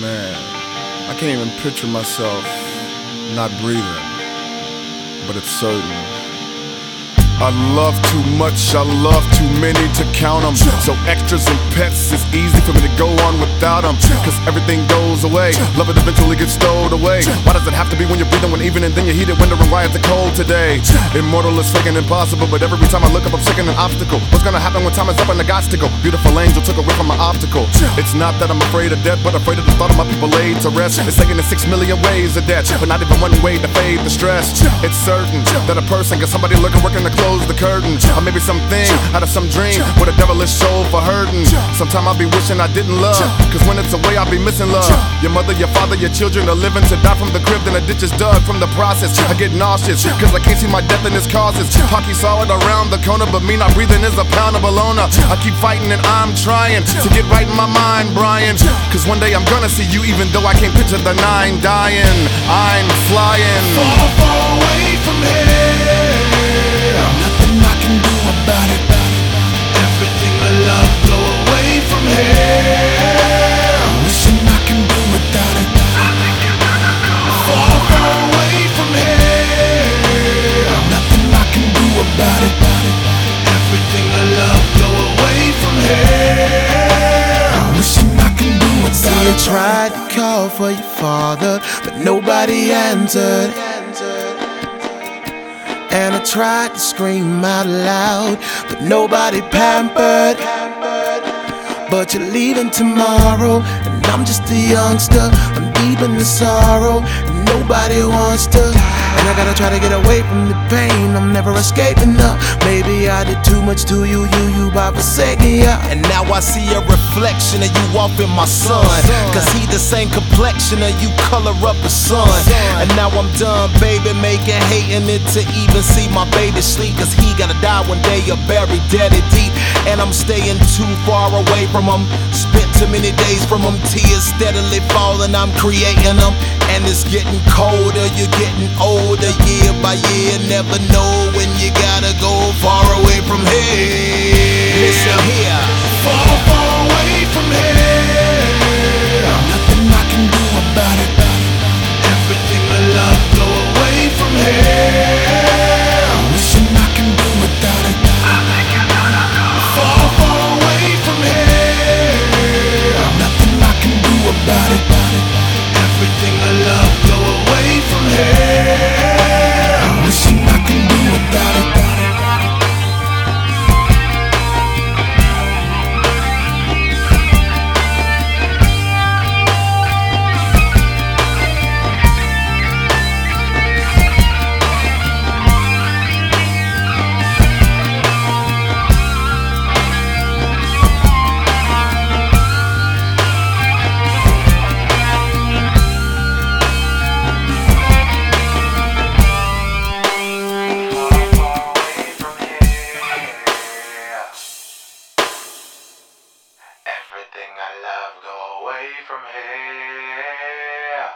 Man, I can't even picture myself not breathing, but it's certain. I love too much, I love too many to count them. So extras and pets, it's easy for me to go on without them. Cause everything goes away, love it eventually gets stowed away. Why does it have to be when you're breathing, when even and then you heat it, wondering why it's cold today? Immortal is freaking impossible, but every time I look up I'm seeing an obstacle. What's gonna happen when time is up and I got to go? Beautiful angel took away from my optical. It's not that I'm afraid of death, but afraid of the thought of my people laid to rest. It's taking in 6 million ways of death, but not even one way to fade the stress. It's certain that a person got somebody looking, working to close the curtain, or maybe something out of some dream with a devilish soul for hurting. Sometime I'll be wishing I didn't love, cause when it's away I'll be missing love. Your mother, your father, your children are living to die from the crib, then a ditch is dug from the process. I get nauseous, cause I can't see my death and its causes. Pocky saw it around the corner, but me not breathing is a pound of bologna. I keep fighting and I'm trying to get right in my mind, Brian, cause one day I'm gonna see you even though I can't picture the 9 dying. I'm flying far, far away from here. Nothing I can do about it. Everything I love, go away from here. Wishing I can do without it. I think you're gonna go far, far away from here. Nothing I can do about it. Everything I love, go away from here. Wishing I can do without it. See, I tried to call for your father, but nobody answered. And I tried to scream out loud, but nobody pampered. But you're leaving tomorrow, and I'm just a youngster. I'm deep in the sorrow, and nobody wants to. And I gotta try to get away from the pain, I'm never escaping up. Maybe I did too much to you by forsaking ya. And now I see a reflection of you off in my son, cause he the same complexion of you, color up the sun. And now I'm done, baby, making hating it to even see my baby sleep. Cause he gotta die one day or buried dead and deep. And I'm staying too far away from him, spent too many days from him. Tears steadily falling, I'm creating them. And it's getting colder, you're getting older year by year. Never know when you gotta go far away.